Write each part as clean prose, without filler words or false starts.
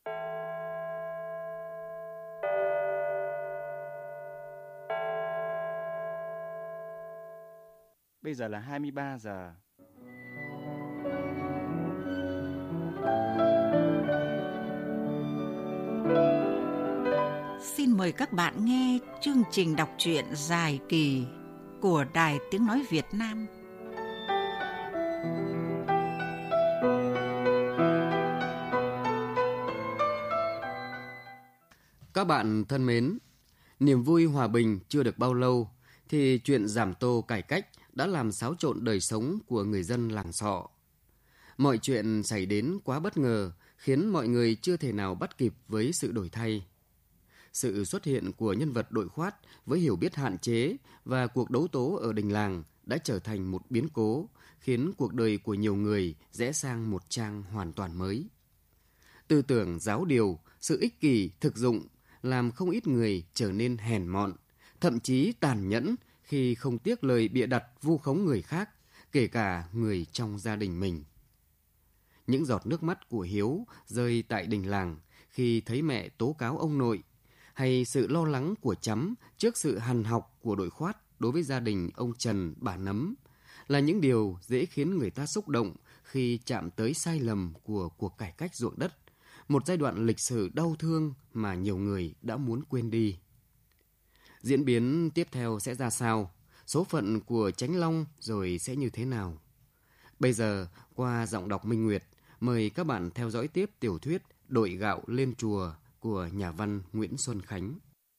Bây giờ là 23 giờ. Xin mời các bạn nghe chương trình đọc truyện dài kỳ của Đài Tiếng Nói Việt Nam. Các bạn thân mến, niềm vui hòa bình chưa được bao lâu thì chuyện giảm tô cải cách đã làm xáo trộn đời sống của người dân làng Sọ. Mọi chuyện xảy đến quá bất ngờ khiến mọi người chưa thể nào bắt kịp với sự đổi thay. Sự xuất hiện của nhân vật đội khoát với hiểu biết hạn chế và cuộc đấu tố ở đình làng đã trở thành một biến cố, khiến cuộc đời của nhiều người rẽ sang một trang hoàn toàn mới. Tư tưởng giáo điều, sự ích kỷ, thực dụng làm không ít người trở nên hèn mọn, thậm chí tàn nhẫn khi không tiếc lời bịa đặt vu khống người khác, kể cả người trong gia đình mình. Những giọt nước mắt của Hiếu rơi tại đình làng khi thấy mẹ tố cáo ông nội, hay sự lo lắng của Chắm trước sự hằn học của đội khoát đối với gia đình ông Trần, bà Nấm, là những điều dễ khiến người ta xúc động khi chạm tới sai lầm của cuộc cải cách ruộng đất, một giai đoạn lịch sử đau thương mà nhiều người đã muốn quên đi. Diễn biến tiếp theo sẽ ra sao? Số phận của Chánh Long rồi sẽ như thế nào? Bây giờ, qua giọng đọc Minh Nguyệt, mời các bạn theo dõi tiếp tiểu thuyết Đội gạo lên chùa của nhà văn Nguyễn Xuân Khánh.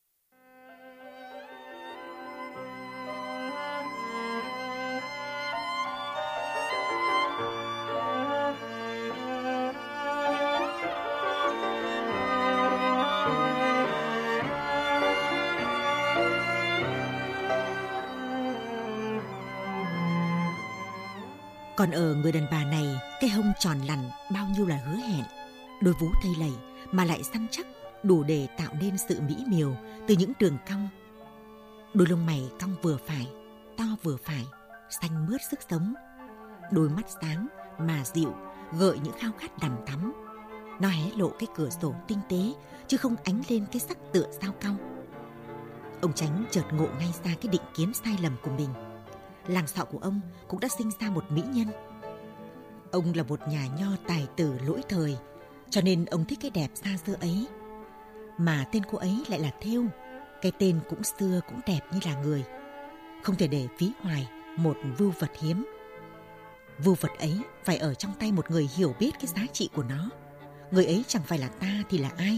Còn ở người đàn bà này, cái hông tròn lẳn bao nhiêu là hứa hẹn, đôi vú thây lầy mà lại săn chắc, đủ để tạo nên sự mỹ miều từ những đường cong. Đôi lông mày cong vừa phải, to vừa phải, xanh mướt sức sống. Đôi mắt sáng mà dịu, gợi những khao khát đằm thắm. Nó hé lộ cái cửa sổ tinh tế, chứ không ánh lên cái sắc tựa dao cau. Ông Chánh chợt ngộ ngay ra cái định kiến sai lầm của mình. Làng Sọ của ông cũng đã sinh ra một mỹ nhân. Ông là một nhà nho tài tử lỗi thời, cho nên ông thích cái đẹp xa xưa ấy. Mà tên cô ấy lại là Thêu, cái tên cũng xưa cũng đẹp như là người. Không thể để phí hoài một vưu vật hiếm. Vưu vật ấy phải ở trong tay một người hiểu biết cái giá trị của nó. Người ấy chẳng phải là ta thì là ai.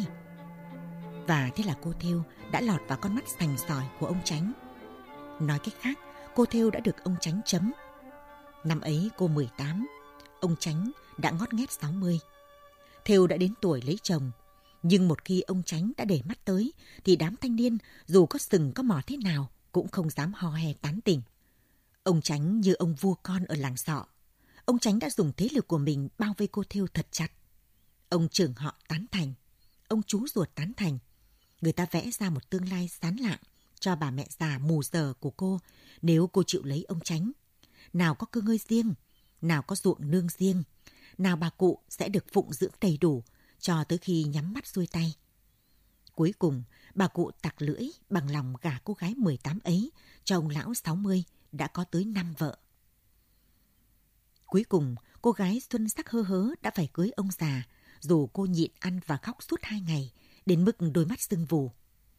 Và thế là cô Thêu đã lọt vào con mắt sành sỏi của ông Chánh. Nói cách khác, cô Thêu đã được ông Chánh chấm. Năm ấy cô 18, ông Chánh đã ngót nghét 60. Thêu đã đến tuổi lấy chồng, nhưng một khi ông Chánh đã để mắt tới thì đám thanh niên dù có sừng có mỏ thế nào cũng không dám ho he tán tỉnh. Ông Chánh như ông vua con ở làng Sọ. Ông Chánh đã dùng thế lực của mình bao vây cô Thêu thật chặt. Ông trưởng họ tán thành, ông chú ruột tán thành. Người ta vẽ ra một tương lai sáng lạng cho bà mẹ già mù giờ của cô nếu cô chịu lấy ông Chánh. Nào có cơ ngơi riêng, nào có ruộng nương riêng, nào bà cụ sẽ được phụng dưỡng đầy đủ cho tới khi nhắm mắt xuôi tay. Cuối cùng, bà cụ tặc lưỡi bằng lòng gả cô gái 18 ấy cho ông lão 60 đã có tới 5 vợ. Cuối cùng, cô gái xuân sắc hơ hớ đã phải cưới ông già, dù cô nhịn ăn và khóc suốt 2 ngày, đến mức đôi mắt sưng vù.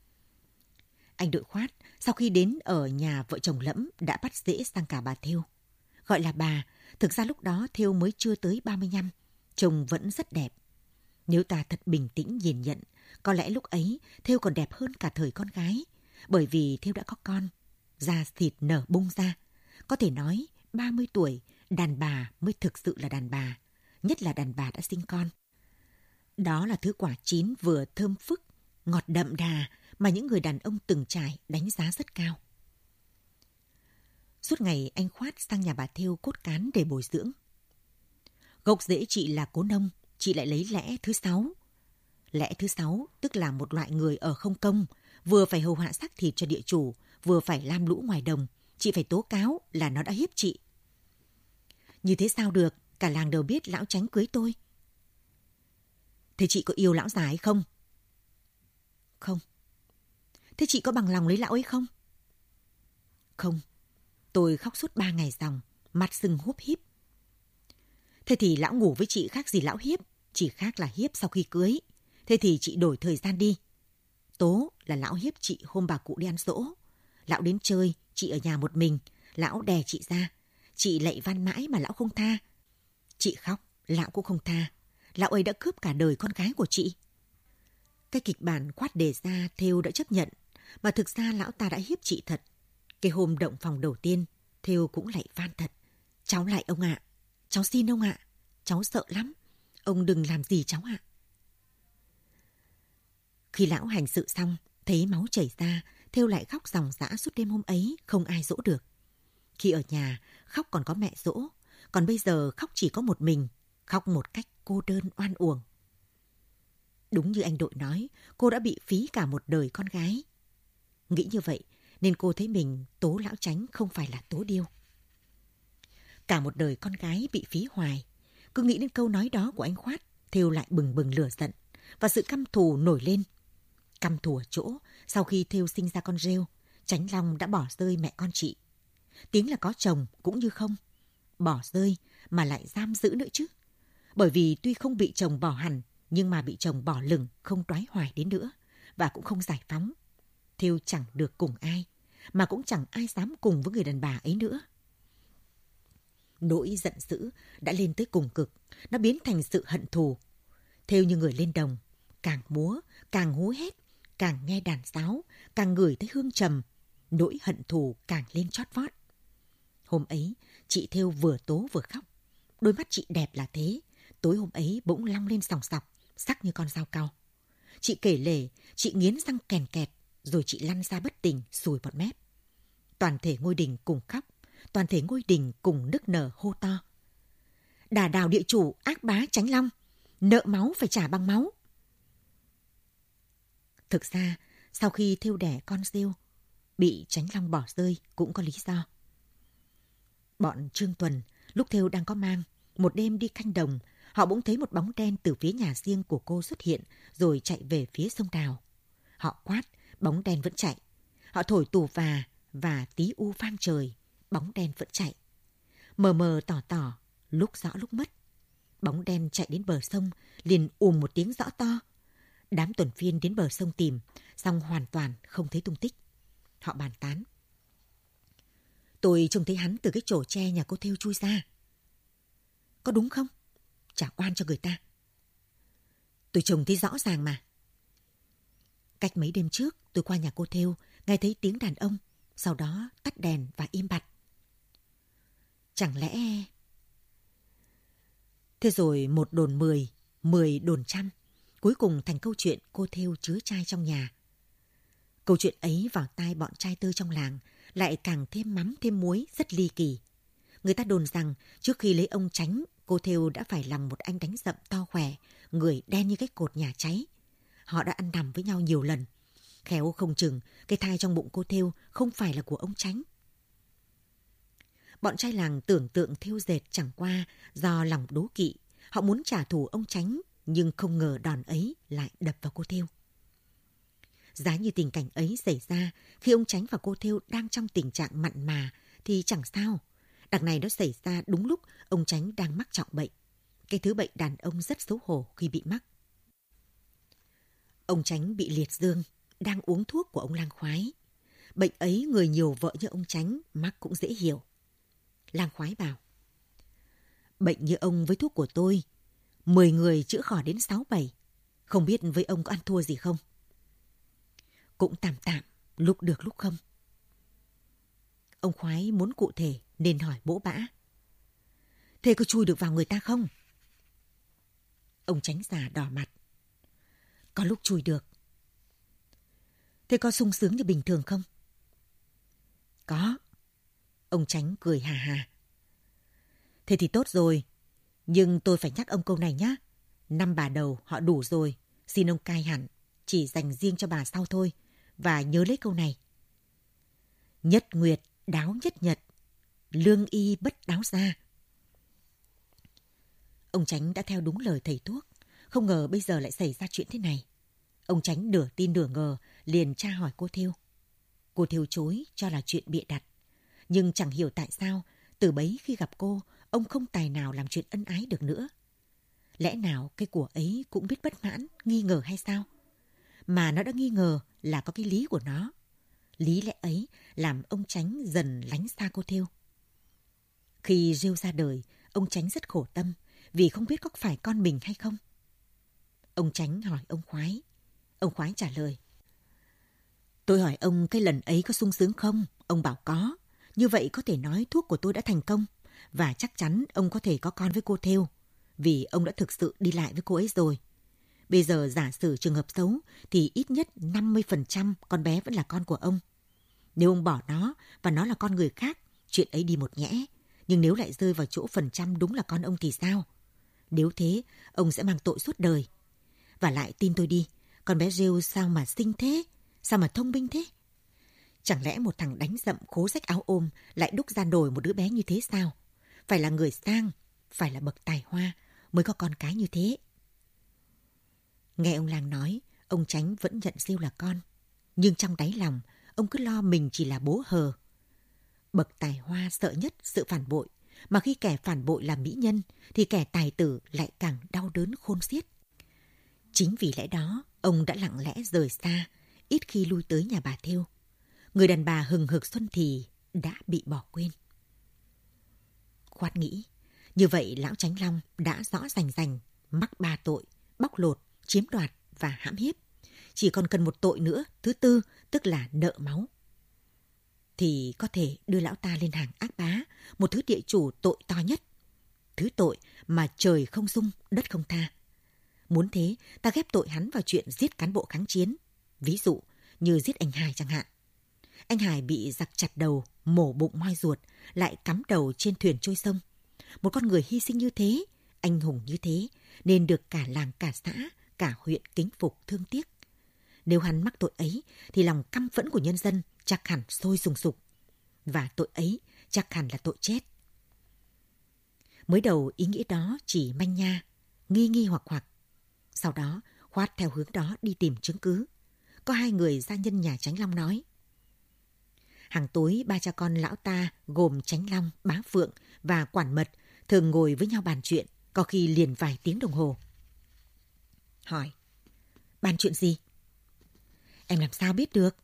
Anh đội khoát, sau khi đến ở nhà vợ chồng Lẫm đã bắt rễ sang cả bà Thêu. Gọi là bà, thực ra lúc đó Thêu mới chưa tới 35, chồng vẫn rất đẹp. Nếu ta thật bình tĩnh nhìn nhận, có lẽ lúc ấy Thêu còn đẹp hơn cả thời con gái, bởi vì Thêu đã có con, da thịt nở bung ra. Có thể nói 30 tuổi, đàn bà mới thực sự là đàn bà, nhất là đàn bà đã sinh con. Đó là thứ quả chín vừa thơm phức, ngọt đậm đà mà những người đàn ông từng trải đánh giá rất cao. Suốt ngày anh khoát sang nhà bà Thêu cốt cán để bồi dưỡng. Gốc rễ chị là cố nông, chị lại lấy lẽ thứ 6. Lẽ thứ 6 tức là một loại người ở không công, vừa phải hầu hạ xác thịt cho địa chủ, vừa phải lam lũ ngoài đồng. Chị phải tố cáo là nó đã hiếp chị. Như thế sao được, cả làng đều biết lão Chánh cưới tôi. Thế chị có yêu lão già ấy không? Không. Thế chị có bằng lòng lấy lão ấy không? Không. Tôi khóc suốt 3 ngày ròng, mặt sưng húp híp. Thế thì lão ngủ với chị khác gì lão hiếp, chỉ khác là hiếp sau khi cưới. Thế thì chị đổi thời gian đi. Tố là lão hiếp chị hôm bà cụ đi ăn giỗ. Lão đến chơi, chị ở nhà một mình, lão đè chị ra. Chị lạy van mãi mà lão không tha. Chị khóc, lão cũng không tha. Lão ấy đã cướp cả đời con gái của chị. Cái kịch bản Khoát đề ra Thêu đã chấp nhận, mà thực ra lão ta đã hiếp chị thật. Cái hôm động phòng đầu tiên, Thêu cũng lạy van thật. Cháu lạy ông ạ, cháu xin ông ạ, cháu sợ lắm, ông đừng làm gì cháu ạ. Khi lão hành sự xong, thấy máu chảy ra, Thêu lại khóc ròng rã suốt đêm hôm ấy, không ai dỗ được. Khi ở nhà, khóc còn có mẹ dỗ, còn bây giờ khóc chỉ có một mình, khóc một cách cô đơn oan uổng. Đúng như anh Đội nói, cô đã bị phí cả một đời con gái. Nghĩ như vậy, nên cô thấy mình tố lão Chánh không phải là tố điêu. Cả một đời con gái bị phí hoài. Cứ nghĩ đến câu nói đó của anh Khoát, Thêu lại bừng bừng lửa giận, và sự căm thù nổi lên. Căm thù ở chỗ, sau khi Thêu sinh ra con rêu, Chánh Long đã bỏ rơi mẹ con chị. Tiếng là có chồng cũng như không. Bỏ rơi mà lại giam giữ nữa chứ. Bởi vì tuy không bị chồng bỏ hẳn, nhưng mà bị chồng bỏ lửng, không đoái hoài đến nữa, và cũng không giải phóng. Thêu chẳng được cùng ai, mà cũng chẳng ai dám cùng với người đàn bà ấy nữa. Nỗi giận dữ đã lên tới cùng cực, nó biến thành sự hận thù. Thêu như người lên đồng, càng múa, càng hú hét, càng nghe đàn sáo, càng ngửi thấy hương trầm, nỗi hận thù càng lên chót vót. Hôm ấy, chị Thêu vừa tố vừa khóc. Đôi mắt chị đẹp là thế, tối hôm ấy bỗng long lên sòng sọc, sắc như con dao cau. Chị kể lể, chị nghiến răng kèn kẹt, rồi chị lăn ra bất tỉnh, sùi bọt mép. Toàn thể ngôi đình cùng khóc, toàn thể ngôi đình cùng nức nở hô to. Đà đào địa chủ ác bá Chánh Long, nợ máu phải trả bằng máu. Thực ra, sau khi Thêu đẻ con rêu, bị Chánh Long bỏ rơi cũng có lý do. Bọn Trương Tuần, lúc Thêu đang có mang, một đêm đi canh đồng, họ bỗng thấy một bóng đen từ phía nhà riêng của cô xuất hiện, rồi chạy về phía sông Đào. Họ quát, bóng đen vẫn chạy. Họ thổi tù và tí u vang trời, bóng đen vẫn chạy. Mờ mờ tỏ tỏ, lúc rõ lúc mất. Bóng đen chạy đến bờ sông, liền một tiếng rõ to. Đám tuần phiên đến bờ sông tìm, xong hoàn toàn không thấy tung tích. Họ bàn tán. Tôi trông thấy hắn từ cái chổ tre nhà cô Thêu chui ra. Có đúng không? Trả oan cho người ta. Tôi trông thấy rõ ràng mà. Cách mấy đêm trước, tôi qua nhà cô Thêu, nghe thấy tiếng đàn ông, sau đó tắt đèn và im bặt. Chẳng lẽ... Thế rồi một đồn 10, 10 đồn trăm, cuối cùng thành câu chuyện cô Thêu chứa trai trong nhà. Câu chuyện ấy vào tai bọn trai tơ trong làng lại càng thêm mắm thêm muối, rất ly kỳ. Người ta đồn rằng trước khi lấy ông Chánh, cô Thêu đã phải làm một anh đánh dậm to khỏe, người đen như cái cột nhà cháy. Họ đã ăn nằm với nhau nhiều lần. Khéo không chừng cái thai trong bụng cô Thêu không phải là của ông Chánh. Bọn trai làng tưởng tượng thêu dệt chẳng qua do lòng đố kỵ. Họ muốn trả thù ông Chánh, nhưng không ngờ đòn ấy lại đập vào cô Thêu. Giá như tình cảnh ấy xảy ra khi ông Chánh và cô Thêu đang trong tình trạng mặn mà thì chẳng sao. Đằng này nó xảy ra đúng lúc ông Chánh đang mắc trọng bệnh. Cái thứ bệnh đàn ông rất xấu hổ khi bị mắc. Ông Chánh bị liệt dương, đang uống thuốc của ông lang khoái. Bệnh ấy người nhiều vợ như ông Chánh mắc cũng dễ hiểu. Lang khoái bảo, bệnh như ông với thuốc của tôi, 10 người chữa khỏi đến 6-7. Không biết với ông có ăn thua gì không? Cũng tạm tạm, lúc được lúc không. Ông khoái muốn cụ thể nên hỏi bỗ bã. Thế có chui được vào người ta không? Ông Chánh già đỏ mặt. Có lúc chui được. Thế có sung sướng như bình thường không? Có. Ông Chánh cười hà hà. Thế thì tốt rồi. Nhưng tôi phải nhắc ông câu này nhé. 5 bà đầu họ đủ rồi. Xin ông cai hẳn. Chỉ dành riêng cho bà sau thôi. Và nhớ lấy câu này. Nhất nguyệt đáo nhất nhật. Lương y bất đáo ra. Ông Chánh đã theo đúng lời thầy thuốc. Không ngờ bây giờ lại xảy ra chuyện thế này. Ông Chánh nửa tin nửa ngờ, liền tra hỏi cô Thêu. Cô Thêu chối cho là chuyện bịa đặt. Nhưng chẳng hiểu tại sao, từ bấy khi gặp cô, ông không tài nào làm chuyện ân ái được nữa. Lẽ nào cái của ấy cũng biết bất mãn, nghi ngờ hay sao? Mà nó đã nghi ngờ là có cái lý của nó. Lý lẽ ấy làm ông Chánh dần lánh xa cô Thêu. Khi Rêu ra đời, ông Chánh rất khổ tâm vì không biết có phải con mình hay không. Ông Chánh hỏi ông Khoái. Ông Khoái trả lời. Tôi hỏi ông cái lần ấy có sung sướng không? Ông bảo có. Như vậy có thể nói thuốc của tôi đã thành công. Và chắc chắn ông có thể có con với cô Thêu. Vì ông đã thực sự đi lại với cô ấy rồi. Bây giờ giả sử trường hợp xấu thì ít nhất 50% con bé vẫn là con của ông. Nếu ông bỏ nó và nó là con người khác, chuyện ấy đi một nhẽ. Nhưng nếu lại rơi vào chỗ phần trăm đúng là con ông thì sao? Nếu thế, ông sẽ mang tội suốt đời. Và lại tin tôi đi, con bé Rêu sao mà xinh thế? Sao mà thông minh thế? Chẳng lẽ một thằng đánh dậm khố rách áo ôm lại đúc ra nổi một đứa bé như thế sao? Phải là người sang, phải là bậc tài hoa mới có con cái như thế. Nghe ông làng nói, ông Chánh vẫn nhận Rêu là con. Nhưng trong đáy lòng, ông cứ lo mình chỉ là bố hờ. Bậc tài hoa sợ nhất sự phản bội, mà khi kẻ phản bội là mỹ nhân, thì kẻ tài tử lại càng đau đớn khôn xiết. Chính vì lẽ đó, ông đã lặng lẽ rời xa, ít khi lui tới nhà bà Thêu. Người đàn bà hừng hực xuân thì đã bị bỏ quên. Khoát nghĩ, như vậy lão Chánh Long đã rõ rành mắc 3 tội, bóc lột, chiếm đoạt và hãm hiếp. Chỉ còn cần một tội nữa, thứ tư, tức là nợ máu. Thì có thể đưa lão ta lên hàng ác bá, một thứ địa chủ tội to nhất. Thứ tội mà trời không dung, đất không tha. Muốn thế, ta ghép tội hắn vào chuyện giết cán bộ kháng chiến. Ví dụ như giết anh Hải chẳng hạn. Anh Hải bị giặc chặt đầu, mổ bụng moi ruột, lại cắm đầu trên thuyền trôi sông. Một con người hy sinh như thế, anh hùng như thế, nên được cả làng cả xã, cả huyện kính phục thương tiếc. Nếu hắn mắc tội ấy, thì lòng căm phẫn của nhân dân chắc hẳn sôi sùng sục. Và tội ấy chắc hẳn là tội chết. Mới đầu ý nghĩ đó chỉ manh nha, nghi hoặc. Sau đó, Khoát theo hướng đó đi tìm chứng cứ. Có 2 người gia nhân nhà Chánh Long nói. Hàng tối 3 cha con lão ta gồm Chánh Long, Bá Phượng và Quản Mật thường ngồi với nhau bàn chuyện, có khi liền vài tiếng đồng hồ. Hỏi, bàn chuyện gì? Em làm sao biết được?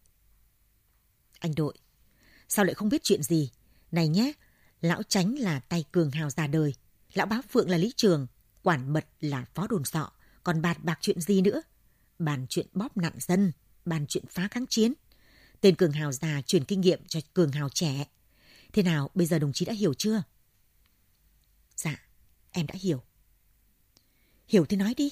Anh Đội, sao lại không biết chuyện gì? Này nhé, lão Chánh là tay cường hào già đời, lão Bá Phượng là lý trường, Quản Mật là phó đồn sọ, còn bàn bạc chuyện gì nữa? Bàn chuyện bóp nạn dân, bàn chuyện phá kháng chiến. Tên cường hào già truyền kinh nghiệm cho cường hào trẻ. Thế nào, bây giờ đồng chí đã hiểu chưa? Dạ, em đã hiểu. Hiểu thì nói đi.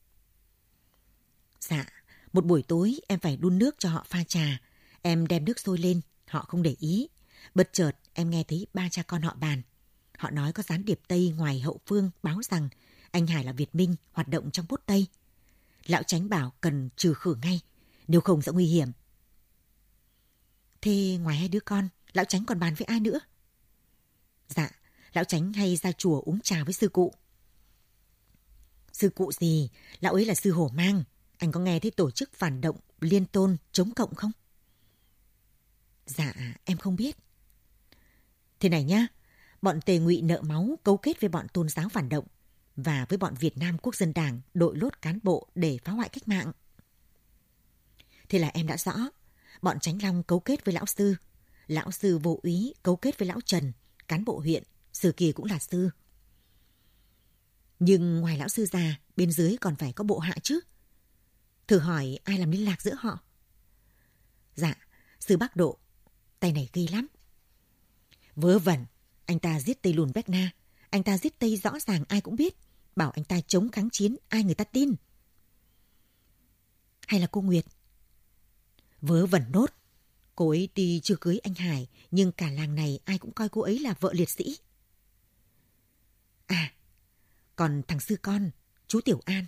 Dạ, một buổi tối em phải đun nước cho họ pha trà. Em đem nước sôi lên, họ không để ý. Bất chợt em nghe thấy 3 cha con họ bàn. Họ nói có gián điệp Tây ngoài hậu phương báo rằng anh Hải là Việt Minh hoạt động trong Bốt Tây. Lão Chánh bảo cần trừ khử ngay, nếu không sẽ nguy hiểm. Thế ngoài 2 đứa con, lão Chánh còn bàn với ai nữa? Dạ, lão Chánh hay ra chùa uống trà với sư cụ. Sư cụ gì? Lão ấy là sư Hổ Mang. Anh có nghe thấy tổ chức phản động Liên Tôn chống cộng không? Dạ, em không biết. Thế này nhá, bọn Tề Ngụy nợ máu cấu kết với bọn tôn giáo phản động và với bọn Việt Nam Quốc dân Đảng đội lốt cán bộ để phá hoại cách mạng. Thế là em đã rõ. Bọn Chánh Long cấu kết với lão sư Vô Úy cấu kết với lão Trần, cán bộ huyện, Sử Kỳ cũng là sư. Nhưng ngoài lão sư già, bên dưới còn phải có bộ hạ chứ. Thử hỏi ai làm liên lạc giữa họ? Dạ, sư Bắc Độ, tay này ghê lắm. Vớ vẩn, anh ta giết Tây Lùn Bách Na, anh ta giết Tây rõ ràng ai cũng biết, bảo anh ta chống kháng chiến, ai người ta tin? Hay là cô Nguyệt? Vớ vẩn nốt, cô ấy tuy chưa cưới anh Hải, nhưng cả làng này ai cũng coi cô ấy là vợ liệt sĩ. À, còn thằng sư con, chú Tiểu An.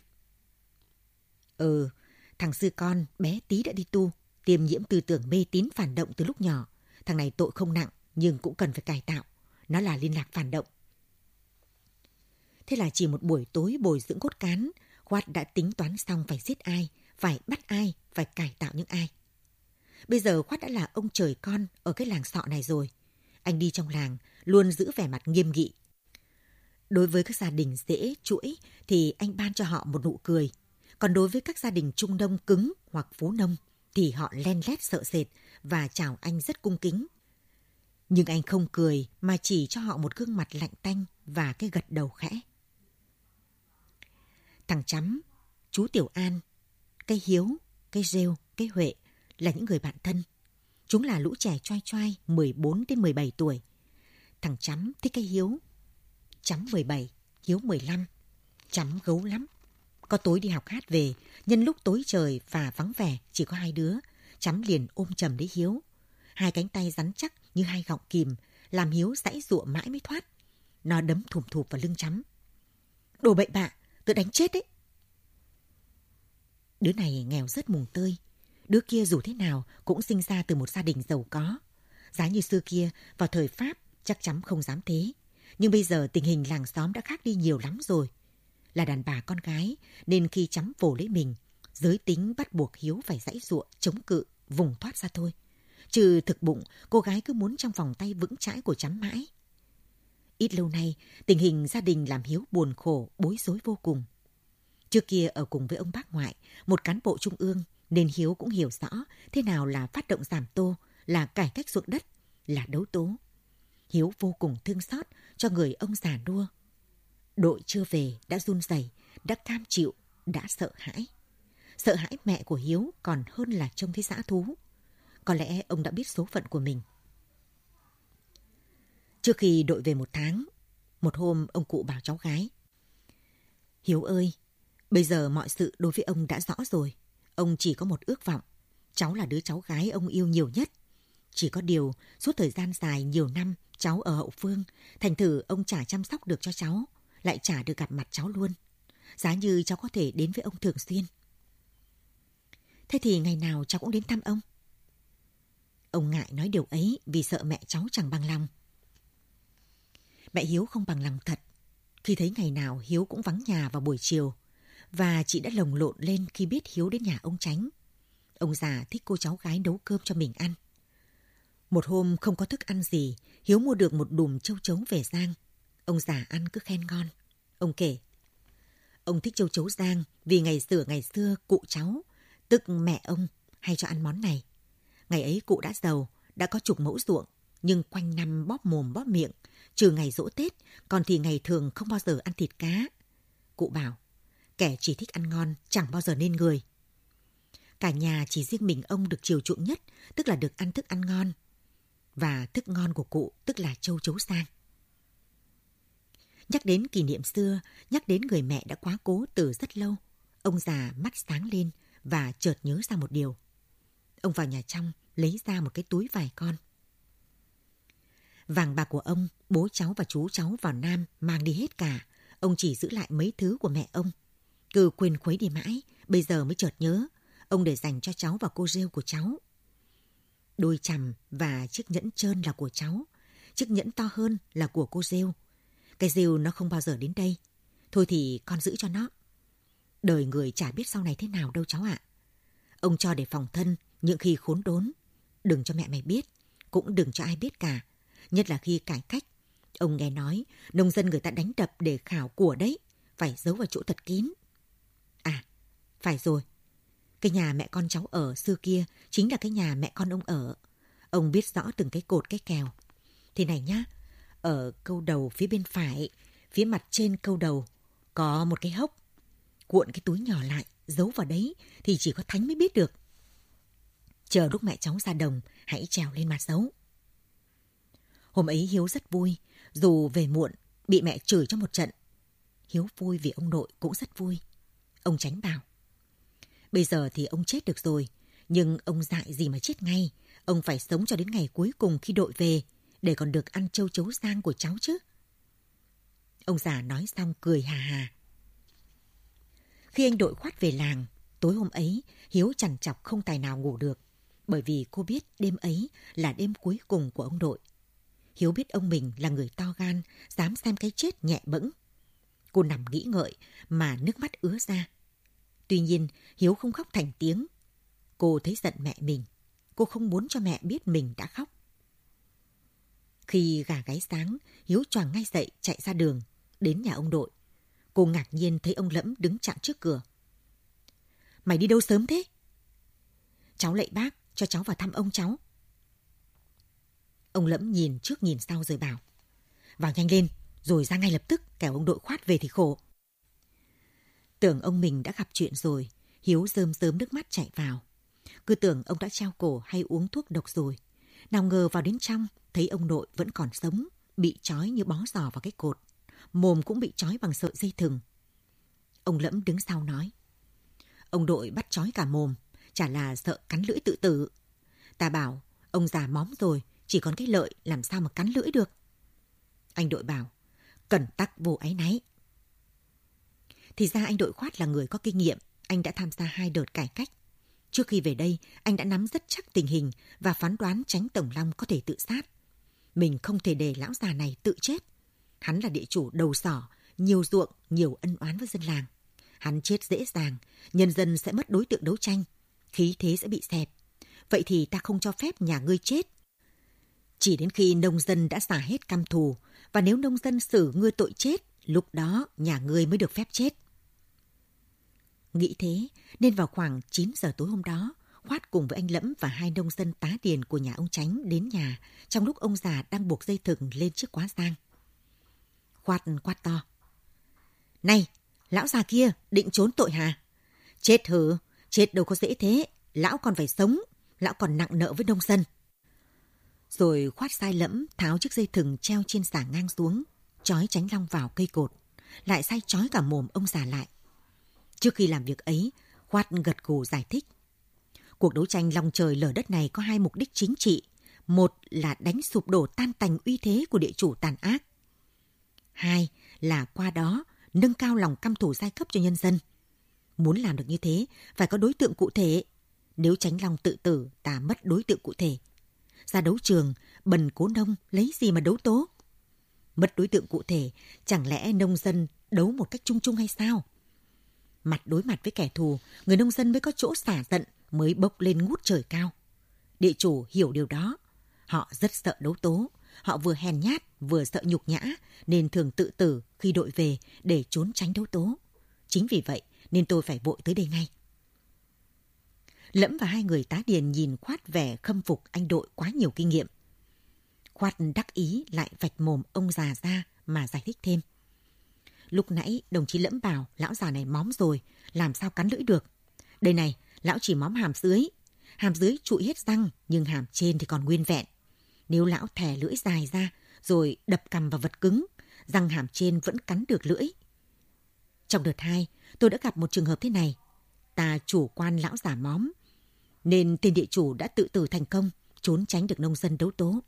Thằng sư con bé tí đã đi tu, tiêm nhiễm tư tưởng mê tín phản động từ lúc nhỏ. Thằng này tội không nặng, nhưng cũng cần phải cải tạo. Nó là liên lạc phản động. Thế là chỉ một buổi tối bồi dưỡng cốt cán, Khoát đã tính toán xong phải giết ai, phải bắt ai, phải cải tạo những ai. Bây giờ Khoát đã là ông trời con ở cái làng Sọ này rồi. Anh đi trong làng luôn giữ vẻ mặt nghiêm nghị. Đối với các gia đình dễ chuỗi thì anh ban cho họ một nụ cười. Còn đối với các gia đình Trung Đông cứng hoặc Phú Nông thì họ len lét sợ sệt và chào anh rất cung kính. Nhưng anh không cười mà chỉ cho họ một gương mặt lạnh tanh và cái gật đầu khẽ. Thằng Chắm, chú Tiểu An, cái Hiếu, cái Rêu, cái Huệ là những người bạn thân. Chúng là lũ trẻ choai choai 14 đến 17 tuổi. Thằng Chắm thích cái Hiếu. Chắm 17, Hiếu 15. Chắm gấu lắm. Có tối đi học hát về, nhân lúc tối trời và vắng vẻ chỉ có hai đứa, Chắm liền ôm chầm lấy Hiếu. Hai cánh tay rắn chắc như hai gọng kìm, làm Hiếu giãy giụa mãi mới thoát. Nó đấm thùm thụp vào lưng Chắm. Đồ bậy bạ, tự đánh chết đấy. Đứa này nghèo rất mùng tơi. Đứa kia dù thế nào cũng sinh ra từ một gia đình giàu có. Giá như xưa kia, vào thời Pháp chắc Chắm không dám thế. Nhưng bây giờ tình hình làng xóm đã khác đi nhiều lắm rồi. Là đàn bà con gái, nên khi Chắm vồ lấy mình, giới tính bắt buộc Hiếu phải giãy giụa, chống cự, vùng thoát ra thôi. Trừ thực bụng, cô gái cứ muốn trong vòng tay vững chãi của Chắm mãi. Ít lâu nay, tình hình gia đình làm Hiếu buồn khổ, bối rối vô cùng. Trước kia ở cùng với ông bác ngoại, một cán bộ trung ương, nên Hiếu cũng hiểu rõ thế nào là phát động giảm tô, là cải cách ruộng đất, là đấu tố. Hiếu vô cùng thương xót cho người ông già nua. Đội chưa về đã run rẩy, đã cam chịu, đã sợ hãi. Sợ hãi mẹ của Hiếu còn hơn là trông thấy dã thú. Có lẽ ông đã biết số phận của mình. Trước khi đội về 1 tháng, một hôm ông cụ bảo cháu gái: Hiếu ơi, bây giờ mọi sự đối với ông đã rõ rồi. Ông chỉ có một ước vọng. Cháu là đứa cháu gái ông yêu nhiều nhất. Chỉ có điều, suốt thời gian dài nhiều năm cháu ở hậu phương, thành thử ông chả chăm sóc được cho cháu, lại chả được gặp mặt cháu luôn. Giá như cháu có thể đến với ông thường xuyên. Thế thì ngày nào cháu cũng đến thăm ông. Ông ngại nói điều ấy vì sợ mẹ cháu chẳng bằng lòng. Mẹ Hiếu không bằng lòng thật. Khi thấy ngày nào Hiếu cũng vắng nhà vào buổi chiều, và chị đã lồng lộn lên khi biết Hiếu đến nhà ông Chánh. Ông già thích cô cháu gái nấu cơm cho mình ăn. Một hôm không có thức ăn gì, Hiếu mua được một đùm châu chấu về rang. Ông già ăn cứ khen ngon. Ông kể, ông thích châu chấu rang vì ngày xưa cụ cháu, tức mẹ ông, hay cho ăn món này. Ngày ấy cụ đã giàu, đã có chục mẫu ruộng, nhưng quanh năm bóp mồm bóp miệng, trừ ngày giỗ Tết, còn thì ngày thường không bao giờ ăn thịt cá. Cụ bảo, kẻ chỉ thích ăn ngon chẳng bao giờ nên người. Cả nhà chỉ riêng mình ông được chiều chuộng nhất, tức là được ăn thức ăn ngon. Và thức ngon của cụ tức là châu chấu rang. Nhắc đến kỷ niệm xưa, nhắc đến người mẹ đã quá cố từ rất lâu, ông già mắt sáng lên và chợt nhớ ra một điều. Ông vào nhà trong lấy ra một cái túi vải con. Vàng bạc của ông, bố cháu và chú cháu vào Nam mang đi hết cả. Ông chỉ giữ lại mấy thứ của mẹ ông. Cứ quên khuấy đi mãi, bây giờ mới chợt nhớ. Ông để dành cho cháu và cô rêu của cháu. Đôi chằm và chiếc nhẫn trơn là của cháu. Chiếc nhẫn to hơn là của cô rêu. Cái rêu nó không bao giờ đến đây. Thôi thì con giữ cho nó. Đời người chả biết sau này thế nào đâu cháu ạ. Ông cho để phòng thân những khi khốn đốn. Đừng cho mẹ mày biết, cũng đừng cho ai biết cả. Nhất là khi cải cách. Ông nghe nói nông dân người ta đánh đập để khảo của đấy, phải giấu vào chỗ thật kín. À, phải rồi. Cái nhà mẹ con cháu ở xưa kia chính là cái nhà mẹ con ông ở. Ông biết rõ từng cái cột cái kèo. Thế này nhá, ở câu đầu phía bên phải, phía mặt trên câu đầu có một cái hốc. Cuộn cái túi nhỏ lại, giấu vào đấy thì chỉ có Thánh mới biết được. Chờ lúc mẹ cháu ra đồng, hãy trèo lên mà giấu. Hôm ấy Hiếu rất vui, dù về muộn, bị mẹ chửi cho một trận. Hiếu vui vì ông nội cũng rất vui. Ông Chánh bảo, bây giờ thì ông chết được rồi, nhưng ông dại gì mà chết ngay. Ông phải sống cho đến ngày cuối cùng khi đội về, để còn được ăn châu chấu rang của cháu chứ. Ông già nói xong cười hà hà. Khi anh đội khoát về làng, tối hôm ấy Hiếu trằn trọc không tài nào ngủ được, bởi vì cô biết đêm ấy là đêm cuối cùng của ông đội. Hiếu biết ông mình là người to gan, dám xem cái chết nhẹ bẫng. Cô nằm nghĩ ngợi mà nước mắt ứa ra. Tuy nhiên, Hiếu không khóc thành tiếng. Cô thấy giận mẹ mình. Cô không muốn cho mẹ biết mình đã khóc. Khi gà gáy sáng, Hiếu choàng ngay dậy chạy ra đường, đến nhà ông Đội. Cô ngạc nhiên thấy ông Lẫm đứng chặn trước cửa. Mày đi đâu sớm thế? Cháu lạy bác, cho cháu vào thăm ông cháu. Ông Lẫm nhìn trước nhìn sau rồi bảo. Vào nhanh lên, rồi ra ngay lập tức, kẻo ông Đội Khoát về thì khổ. Tưởng ông mình đã gặp chuyện rồi, Hiếu rơm rớm nước mắt chạy vào. Cứ tưởng ông đã treo cổ hay uống thuốc độc rồi. Nào ngờ vào đến trong, thấy ông Nội vẫn còn sống, bị trói như bó giò vào cái cột. Mồm cũng bị trói bằng sợi dây thừng. Ông Lẫm đứng sau nói. Ông Đội bắt trói cả mồm, chả là sợ cắn lưỡi tự tử. Ta bảo, ông già móm rồi, chỉ còn cái lợi làm sao mà cắn lưỡi được. Anh Đội bảo, cẩn tắc vô áy náy. Thì ra anh Đội Khoát là người có kinh nghiệm, anh đã tham gia 2 đợt cải cách. Trước khi về đây, anh đã nắm rất chắc tình hình và phán đoán Chánh Tổng Long có thể tự sát. Mình không thể để lão già này tự chết. Hắn là địa chủ đầu sỏ, nhiều ruộng, nhiều ân oán với dân làng. Hắn chết dễ dàng, nhân dân sẽ mất đối tượng đấu tranh, khí thế sẽ bị xẹp. Vậy thì ta không cho phép nhà ngươi chết. Chỉ đến khi nông dân đã xả hết căm thù, và nếu nông dân xử ngươi tội chết, lúc đó nhà ngươi mới được phép chết. Nghĩ thế, nên vào khoảng 9 giờ tối hôm đó, Khoát cùng với anh Lẫm và 2 nông dân tá điền của nhà ông Chánh đến nhà, trong lúc ông già đang buộc dây thừng lên chiếc quá giang. Khoát quát to. Này, lão già kia định trốn tội hả? Chết hử? Chết đâu có dễ thế. Lão còn phải sống, lão còn nặng nợ với nông dân. Rồi Khoát sai Lẫm tháo chiếc dây thừng treo trên xà ngang xuống, trói Chánh Long vào cây cột, lại sai trói cả mồm ông già lại. Trước khi làm việc ấy, Khoát gật gù giải thích. Cuộc đấu tranh long trời lở đất này có 2 mục đích chính trị. Một là đánh sụp đổ tan tành uy thế của địa chủ tàn ác. 2 là qua đó nâng cao lòng căm thù giai cấp cho nhân dân. Muốn làm được như thế, phải có đối tượng cụ thể. Nếu Chánh Long tự tử, ta mất đối tượng cụ thể. Ra đấu trường, bần cố nông lấy gì mà đấu tố? Mất đối tượng cụ thể, chẳng lẽ nông dân đấu một cách chung chung hay sao? Mặt đối mặt với kẻ thù, người nông dân mới có chỗ xả giận, mới bốc lên ngút trời cao. Địa chủ hiểu điều đó. Họ rất sợ đấu tố. Họ vừa hèn nhát, vừa sợ nhục nhã, nên thường tự tử khi đội về để trốn tránh đấu tố. Chính vì vậy nên tôi phải vội tới đây ngay. Lẫm và 2 người tá điền nhìn Khoát vẻ khâm phục anh Đội quá nhiều kinh nghiệm. Khoát đắc ý lại vạch mồm ông già ra mà giải thích thêm. Lúc nãy đồng chí Lẫm bảo lão già này móm rồi, làm sao cắn lưỡi được. Đây này, lão chỉ móm hàm dưới. Hàm dưới trụi hết răng, nhưng hàm trên thì còn nguyên vẹn. Nếu lão thè lưỡi dài ra, rồi đập cằm vào vật cứng, răng hàm trên vẫn cắn được lưỡi. Trong đợt 2, tôi đã gặp một trường hợp thế này. Ta chủ quan lão già móm, nên tên địa chủ đã tự tử thành công, trốn tránh được nông dân đấu tố.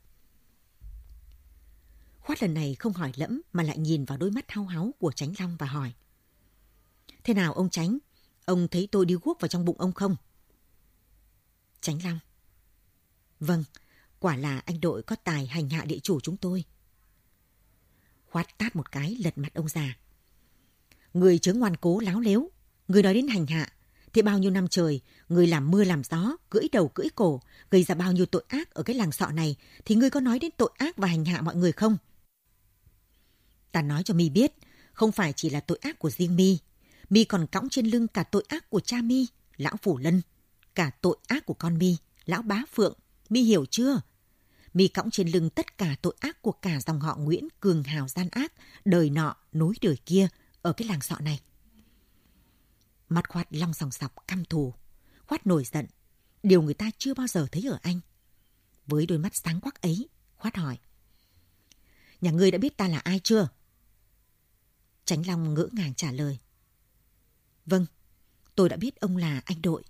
Khoát lần này không hỏi Lẫm mà lại nhìn vào đôi mắt hau háu của Chánh Long và hỏi. Thế nào ông Chánh? Ông thấy tôi đi guốc vào trong bụng ông không? Chánh Long. Vâng, quả là anh Đội có tài hành hạ địa chủ chúng tôi. Khoát tát một cái lật mặt ông già. Người chớ ngoan cố láo lếu. Người nói đến hành hạ. Thế bao nhiêu năm trời, người làm mưa làm gió, cưỡi đầu cưỡi cổ, gây ra bao nhiêu tội ác ở cái làng sọ này, thì ngươi có nói đến tội ác và hành hạ mọi người không? Ta nói cho mi biết, không phải chỉ là tội ác của riêng mi. Mi còn cõng trên lưng cả tội ác của cha mi, lão Phủ Lân, cả tội ác của con mi, lão Bá Phượng. Mi hiểu chưa? Mi cõng trên lưng tất cả tội ác của cả dòng họ Nguyễn cường hào gian ác, đời nọ nối đời kia ở cái làng sọ này. Mắt Khoát long sòng sọc căm thù. Khoát nổi giận, điều người ta chưa bao giờ thấy ở anh. Với đôi mắt sáng quắc ấy, Khoát hỏi. Nhà ngươi đã biết ta là ai chưa? Chánh Long ngỡ ngàng trả lời. Vâng, tôi đã biết ông là anh Đội.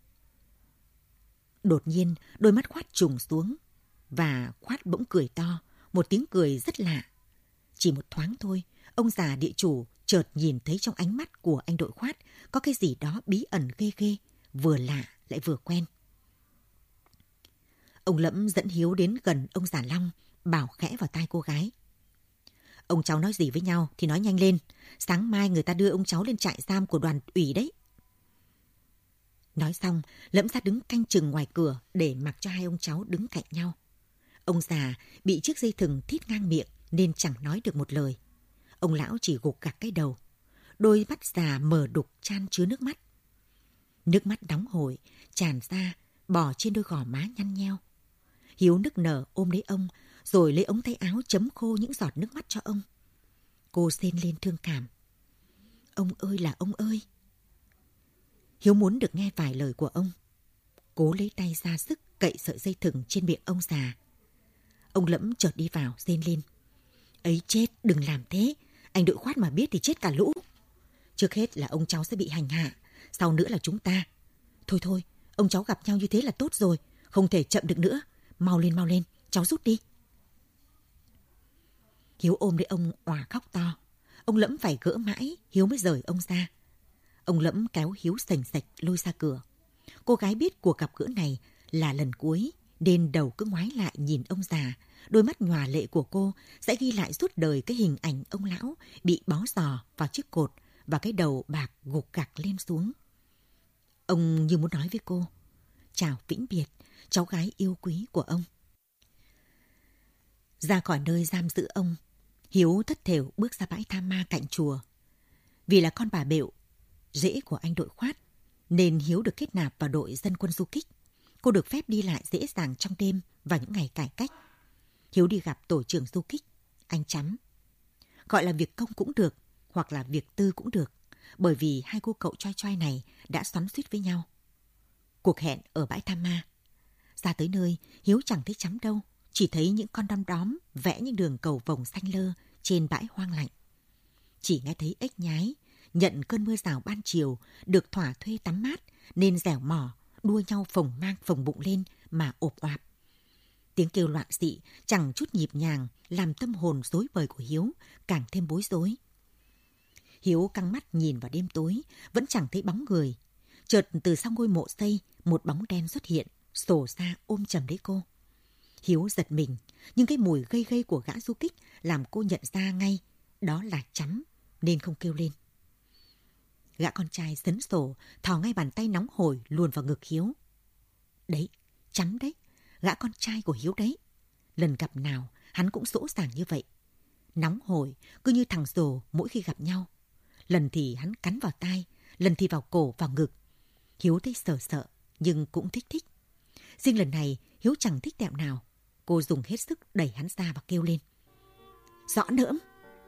Đột nhiên, đôi mắt Khoát trùng xuống, và Khoát bỗng cười to, một tiếng cười rất lạ. Chỉ một thoáng thôi, ông già địa chủ chợt nhìn thấy trong ánh mắt của anh Đội Khoát có cái gì đó bí ẩn ghê ghê, vừa lạ lại vừa quen. Ông Lẫm dẫn Hiếu đến gần ông già Long, bảo khẽ vào tai cô gái. Ông cháu nói gì với nhau thì nói nhanh lên, sáng mai người ta đưa ông cháu lên trại giam của đoàn ủy đấy. Nói xong, Lẫm ra đứng canh chừng ngoài cửa để mặc cho hai ông cháu đứng cạnh nhau. Ông già bị chiếc dây thừng thít ngang miệng nên chẳng nói được một lời. Ông lão chỉ gục gặc cái đầu. Đôi mắt già mờ đục chan chứa nước mắt. Nước mắt nóng hổi tràn ra, bò trên đôi gò má nhăn nheo. Hiếu nức nở ôm lấy ông, rồi lấy ống tay áo chấm khô những giọt nước mắt cho ông. Cô rên lên thương cảm. Ông ơi là ông ơi! Hiếu muốn được nghe vài lời của ông. Cố lấy tay ra sức cậy sợi dây thừng trên miệng ông già. Ông Lẫm chợt đi vào rên lên. Ấy chết, đừng làm thế. Anh đội khoát mà biết thì chết cả lũ. Trước hết là ông cháu sẽ bị hành hạ, sau nữa là chúng ta. Thôi, ông cháu gặp nhau như thế là tốt rồi, không thể chậm được nữa. Mau lên, cháu rút đi. Hiếu ôm lấy ông òa khóc to. Ông Lẫm phải gỡ mãi, Hiếu mới rời ông ra. Ông Lẫm kéo Hiếu sành sạch lôi ra cửa. Cô gái biết cuộc gặp gỡ này là lần cuối, nên đầu cứ ngoái lại nhìn ông già. Đôi mắt nhòa lệ của cô sẽ ghi lại suốt đời cái hình ảnh ông lão bị bó giò vào chiếc cột và cái đầu bạc gục gặc lên xuống. Ông như muốn nói với cô, chào vĩnh biệt, cháu gái yêu quý của ông. Ra khỏi nơi giam giữ ông, Hiếu thất thểu bước ra bãi tha ma cạnh chùa. Vì là con bà Bệu, rễ của anh đội khoát, nên Hiếu được kết nạp vào đội dân quân du kích. Cô được phép đi lại dễ dàng trong đêm và những ngày cải cách. Hiếu đi gặp tổ trưởng du kích, anh Chắm. Gọi là việc công cũng được, hoặc là việc tư cũng được, bởi vì hai cô cậu choi choi này đã xoắn xuýt với nhau. Cuộc hẹn ở bãi tha ma. Ra tới nơi, Hiếu chẳng thấy Chắm đâu, chỉ thấy những con đom đóm vẽ những đường cầu vồng xanh lơ trên bãi hoang lạnh. Chỉ nghe thấy ếch nhái, nhận cơn mưa rào ban chiều, được thỏa thuê tắm mát, nên dẻo mỏ, đua nhau phồng mang phồng bụng lên mà ộp oạp. Tiếng kêu loạn xị, chẳng chút nhịp nhàng, làm tâm hồn rối bời của Hiếu càng thêm bối rối. Hiếu căng mắt nhìn vào đêm tối, vẫn chẳng thấy bóng người. Chợt từ sau ngôi mộ xây, một bóng đen xuất hiện, xổ ra ôm chầm lấy cô. Hiếu giật mình, nhưng cái mùi gây gây của gã du kích làm cô nhận ra ngay, đó là Chắm, nên không kêu lên. Gã con trai sấn sổ, thò ngay bàn tay nóng hổi luồn vào ngực Hiếu. Đấy, Chắm đấy, gã con trai của Hiếu đấy. Lần gặp nào, hắn cũng sỗ sàng như vậy. Nóng hổi, cứ như thằng rồ mỗi khi gặp nhau. Lần thì hắn cắn vào tai, lần thì vào cổ, vào ngực. Hiếu thấy sợ, nhưng cũng thích. Riêng lần này, Hiếu chẳng thích tẹo nào. Cô dùng hết sức đẩy hắn ra và kêu lên. Rõ nỡm!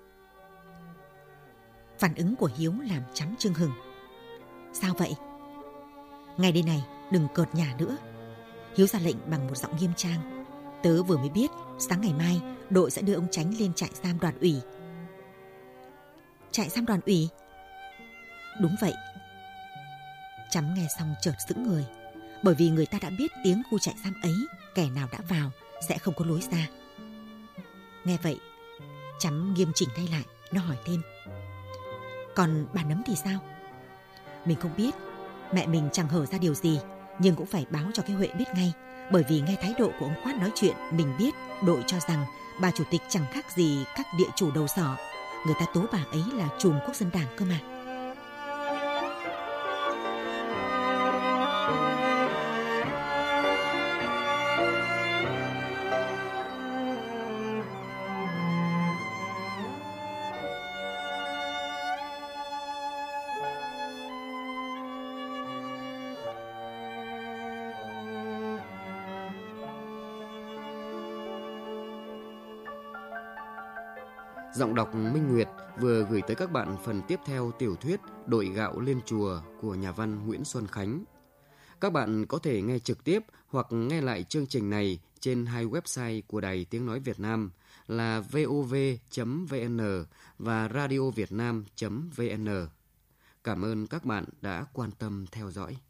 Phản ứng của Hiếu làm Chắm chưng hừng. Sao vậy? Ngày đây này, đừng cợt nhả nữa. Hiếu ra lệnh bằng một giọng nghiêm trang. Tớ vừa mới biết, sáng ngày mai, đội sẽ đưa ông Chánh lên trại giam Đoàn ủy. Trại giam Đoàn ủy? Đúng vậy. Chắm nghe xong chợt sững người, bởi vì người ta đã biết tiếng khu trại giam ấy, kẻ nào đã vào sẽ không có lối ra. Nghe vậy, Chắm nghiêm chỉnh tay lại, nó hỏi thêm. Còn bà Nấm thì sao? Mình không biết, mẹ mình chẳng hở ra điều gì, nhưng cũng phải báo cho cái Huệ biết ngay, bởi vì nghe thái độ của ông Khoát nói chuyện, mình biết đội cho rằng bà chủ tịch chẳng khác gì các địa chủ đầu sỏ. Người ta tố bà ấy là trùm quốc dân đảng cơ mà. Giọng đọc Minh Nguyệt vừa gửi tới các bạn phần tiếp theo tiểu thuyết Đội gạo lên chùa của nhà văn Nguyễn Xuân Khánh. Các bạn có thể nghe trực tiếp hoặc nghe lại chương trình này trên hai website của Đài Tiếng Nói Việt Nam là vov.vn và radiovietnam.vn. Cảm ơn các bạn đã quan tâm theo dõi.